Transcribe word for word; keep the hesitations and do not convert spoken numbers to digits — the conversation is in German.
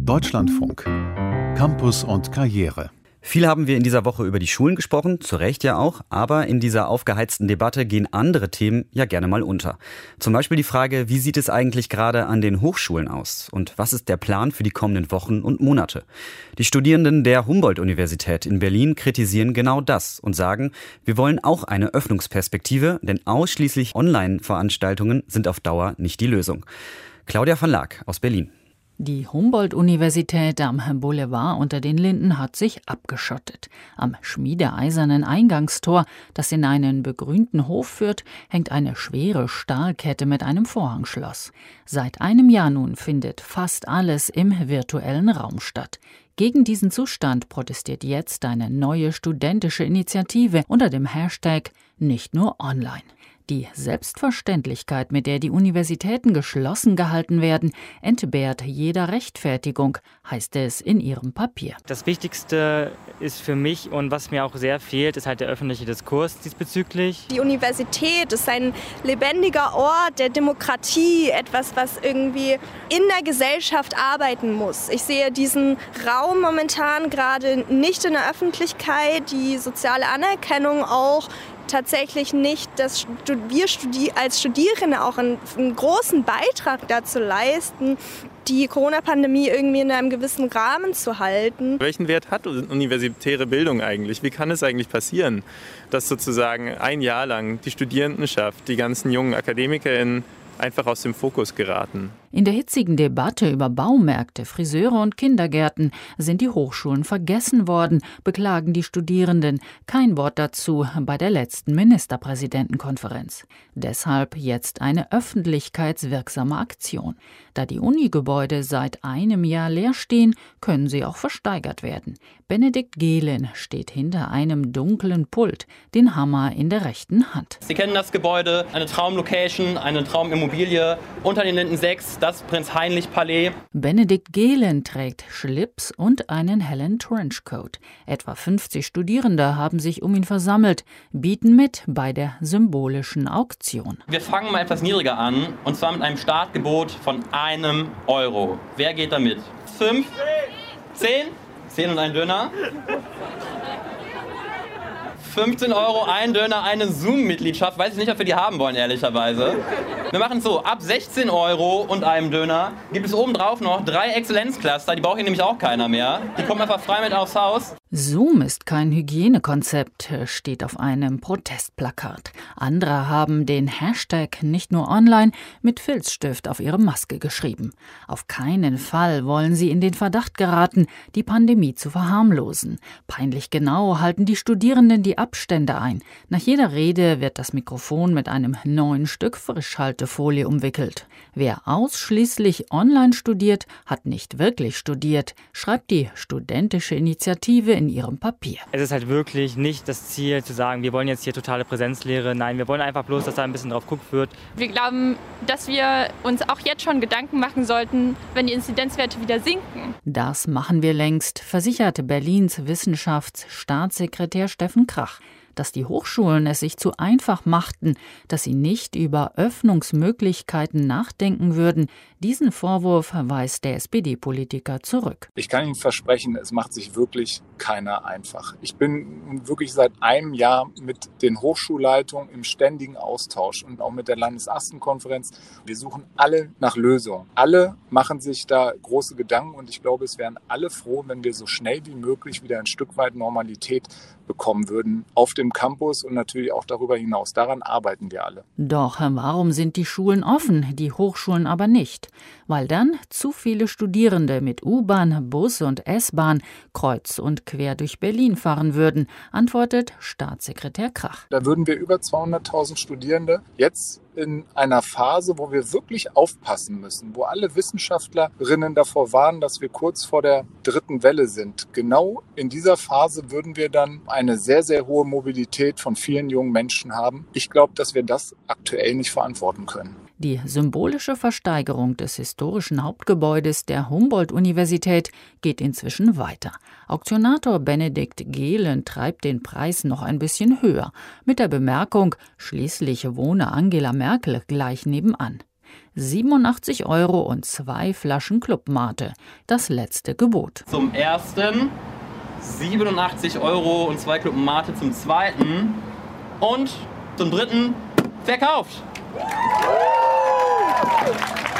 Deutschlandfunk. Campus und Karriere. Viel haben wir in dieser Woche über die Schulen gesprochen, zu Recht ja auch, aber in dieser aufgeheizten Debatte gehen andere Themen ja gerne mal unter. Zum Beispiel die Frage, wie sieht es eigentlich gerade an den Hochschulen aus und was ist der Plan für die kommenden Wochen und Monate? Die Studierenden der Humboldt-Universität in Berlin kritisieren genau das und sagen, wir wollen auch eine Öffnungsperspektive, denn ausschließlich Online-Veranstaltungen sind auf Dauer nicht die Lösung. Claudia van Laak aus Berlin. Die Humboldt-Universität am Boulevard unter den Linden hat sich abgeschottet. Am schmiedeeisernen Eingangstor, das in einen begrünten Hof führt, hängt eine schwere Stahlkette mit einem Vorhangschloss. Seit einem Jahr nun findet fast alles im virtuellen Raum statt. Gegen diesen Zustand protestiert jetzt eine neue studentische Initiative unter dem Hashtag »Nicht nur online«. Die Selbstverständlichkeit, mit der die Universitäten geschlossen gehalten werden, entbehrt jeder Rechtfertigung, heißt es in ihrem Papier. Das Wichtigste ist für mich und was mir auch sehr fehlt, ist halt der öffentliche Diskurs diesbezüglich. Die Universität ist ein lebendiger Ort der Demokratie, etwas, was irgendwie in der Gesellschaft arbeiten muss. Ich sehe diesen Raum momentan gerade nicht in der Öffentlichkeit, die soziale Anerkennung auch tatsächlich nicht, dass wir Studi- als Studierende auch einen, einen großen Beitrag dazu leisten, die Corona-Pandemie irgendwie in einem gewissen Rahmen zu halten. Welchen Wert hat universitäre Bildung eigentlich? Wie kann es eigentlich passieren, dass sozusagen ein Jahr lang die Studierendenschaft, die ganzen jungen AkademikerInnen einfach aus dem Fokus geraten? In der hitzigen Debatte über Baumärkte, Friseure und Kindergärten sind die Hochschulen vergessen worden, beklagen die Studierenden. Kein Wort dazu bei der letzten Ministerpräsidentenkonferenz. Deshalb jetzt eine öffentlichkeitswirksame Aktion. Da die Unigebäude seit einem Jahr leer stehen, können sie auch versteigert werden. Benedikt Gehlen steht hinter einem dunklen Pult, den Hammer in der rechten Hand. Sie kennen das Gebäude, eine Traumlocation, eine Traumimmobilie unter den Linden sechs. Das Prinz-Heinrich-Palais. Benedikt Gehlen trägt Schlips und einen hellen Trenchcoat. Etwa fünfzig Studierende haben sich um ihn versammelt, bieten mit bei der symbolischen Auktion. Wir fangen mal etwas niedriger an, und zwar mit einem Startgebot von einem Euro. Wer geht damit? Fünf? Zehn? Zehn und ein Döner? fünfzehn Euro, ein Döner, eine Zoom-Mitgliedschaft. Weiß ich nicht, ob wir die haben wollen, ehrlicherweise. Wir machen es so, ab sechzehn Euro und einem Döner gibt es obendrauf noch drei Exzellenzcluster. Die braucht hier nämlich auch keiner mehr. Die kommen einfach frei mit aufs Haus. Zoom ist kein Hygienekonzept, steht auf einem Protestplakat. Andere haben den Hashtag nicht nur online mit Filzstift auf ihre Maske geschrieben. Auf keinen Fall wollen sie in den Verdacht geraten, die Pandemie zu verharmlosen. Peinlich genau halten die Studierenden die Abstände ein. Nach jeder Rede wird das Mikrofon mit einem neuen Stück Frischhaltefolie umwickelt. Wer ausschließlich online studiert, hat nicht wirklich studiert, schreibt die studentische Initiative in ihrem Papier. Es ist halt wirklich nicht das Ziel zu sagen, wir wollen jetzt hier totale Präsenzlehre. Nein, wir wollen einfach bloß, dass da ein bisschen drauf geguckt wird. Wir glauben, dass wir uns auch jetzt schon Gedanken machen sollten, wenn die Inzidenzwerte wieder sinken. Das machen wir längst, versicherte Berlins Wissenschaftsstaatssekretär Steffen Krach. Dass die Hochschulen es sich zu einfach machten, dass sie nicht über Öffnungsmöglichkeiten nachdenken würden, diesen Vorwurf weist der S P D-Politiker zurück. Ich kann Ihnen versprechen, es macht sich wirklich keiner einfach. Ich bin wirklich seit einem Jahr mit den Hochschulleitungen im ständigen Austausch und auch mit der Landesastenkonferenz. Wir suchen alle nach Lösungen. Alle machen sich da große Gedanken und ich glaube, es wären alle froh, wenn wir so schnell wie möglich wieder ein Stück weit Normalität bekommen würden auf dem Campus und natürlich auch darüber hinaus. Daran arbeiten wir alle. Doch warum sind die Schulen offen, die Hochschulen aber nicht? Weil dann zu viele Studierende mit U-Bahn, Bus und S-Bahn kreuz und quer durch Berlin fahren würden, antwortet Staatssekretär Krach. Da würden wir über zweihunderttausend Studierende jetzt in einer Phase, wo wir wirklich aufpassen müssen, wo alle Wissenschaftlerinnen davor warnen, dass wir kurz vor der dritten Welle sind. Genau in dieser Phase würden wir dann eine sehr, sehr hohe Mobilität von vielen jungen Menschen haben. Ich glaube, dass wir das aktuell nicht verantworten können. Die symbolische Versteigerung des historischen Hauptgebäudes der Humboldt-Universität geht inzwischen weiter. Auktionator Benedikt Gehlen treibt den Preis noch ein bisschen höher, mit der Bemerkung, schließlich wohne Angela Merkel gleich nebenan. siebenundachtzig Euro und zwei Flaschen Clubmate. Das letzte Gebot. Zum ersten siebenundachtzig Euro und zwei Clubmate, zum zweiten und zum dritten verkauft.